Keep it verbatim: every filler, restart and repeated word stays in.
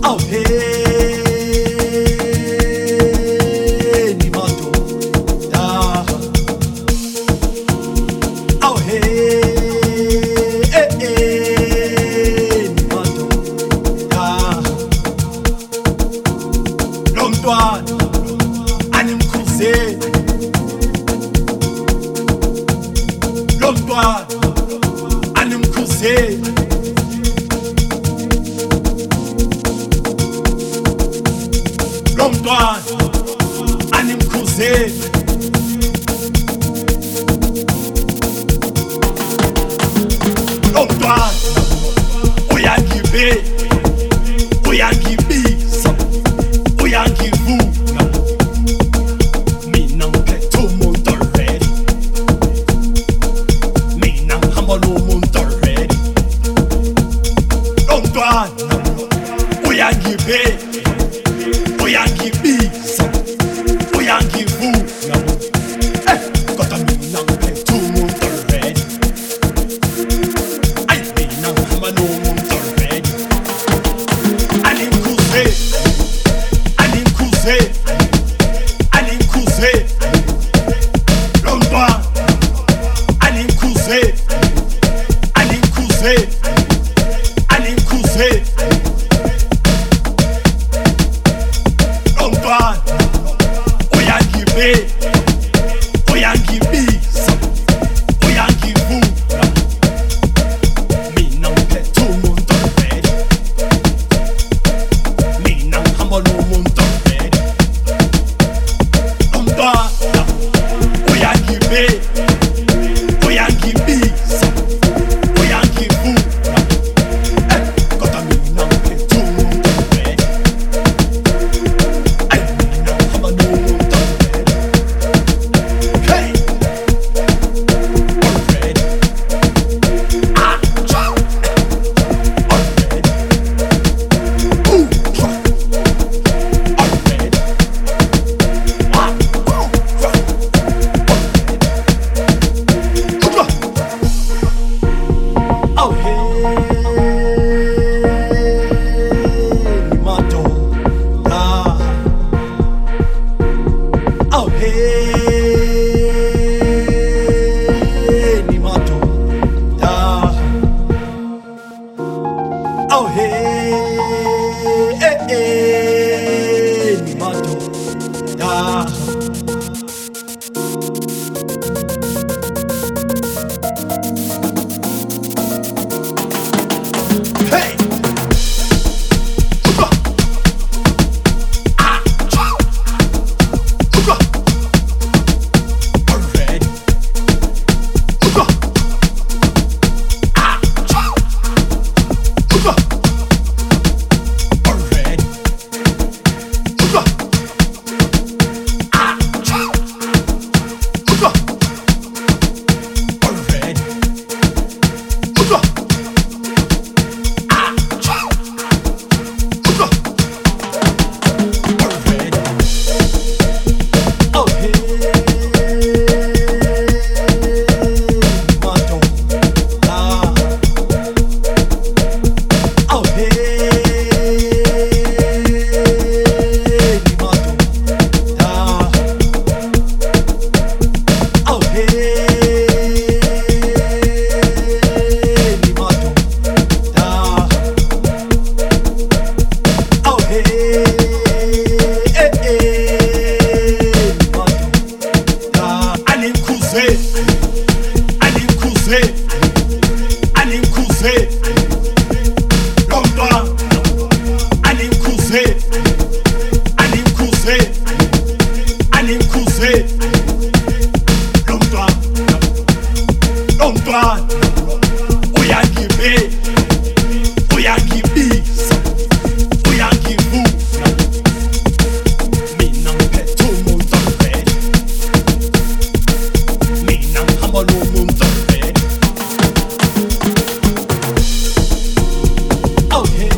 Oh hey, ni madoda. Oh hey, eh eh, ni madoda. Lo mntwana animkhuzeni, lo mntwana animkhuzeni. Lo mntwana animkhuzeni, lo mntwana uyangibheka, uyangibiza, uyangivuka. Mina ngiphethe umuntu already, mina ngihamba nomuntu already. Lo mntwana uyangibheka, uyangibiza, uyangivuka. Eh, kodwa mina ngiphethe umuntu already. Ay, mina ngihamba nomuntu already. Animkhuzeni, animkhuzeni, animkhuzeni. Lo mntwana animkhuzeni, animkhuzeni, animkhuzeni. Lo mntwana uyangibheka, uyangibiza, uyangivuka. Mina ngiphethe umuntu already, mina ngihamba nomuntu already. Lo mntwana uyangibheka, uyangibiza, uyangivuka. Eh, kodwa mina ngiphethe umuntu already. Ay, mina ngihamba nomuntu already. Hey, already. Ah, ciao. Already. Ooh, huh. Already. Ah, ooh, huh. Already. Come on. Oh hey, ni madoda. Oh hey, ni madoda. Oh hey, eh eh, ni madoda. Hey, Uga. Ah, ciao. Uga. Already. Uga. Ah, ciao. Uga. Already. Uga. Ah, ciao. Uga. Already. Uga. Ah, ciao. Uga. Already. Oh hey, madoda. Oh hey, madoda. Oh hey, madoda. Oh hey, eh eh, madoda. Animkhuzeni, animkhuzeni, animkhuzeni. Lo mntwana animkhuzeni, animkhuzeni, animkhuzeni. Lo mntwana, lo mntwana uyangibheka, uyangibiza, uyangivuka. Mina ngiphethe umuntu already, mina ngihamba nomuntu already. Oh hey,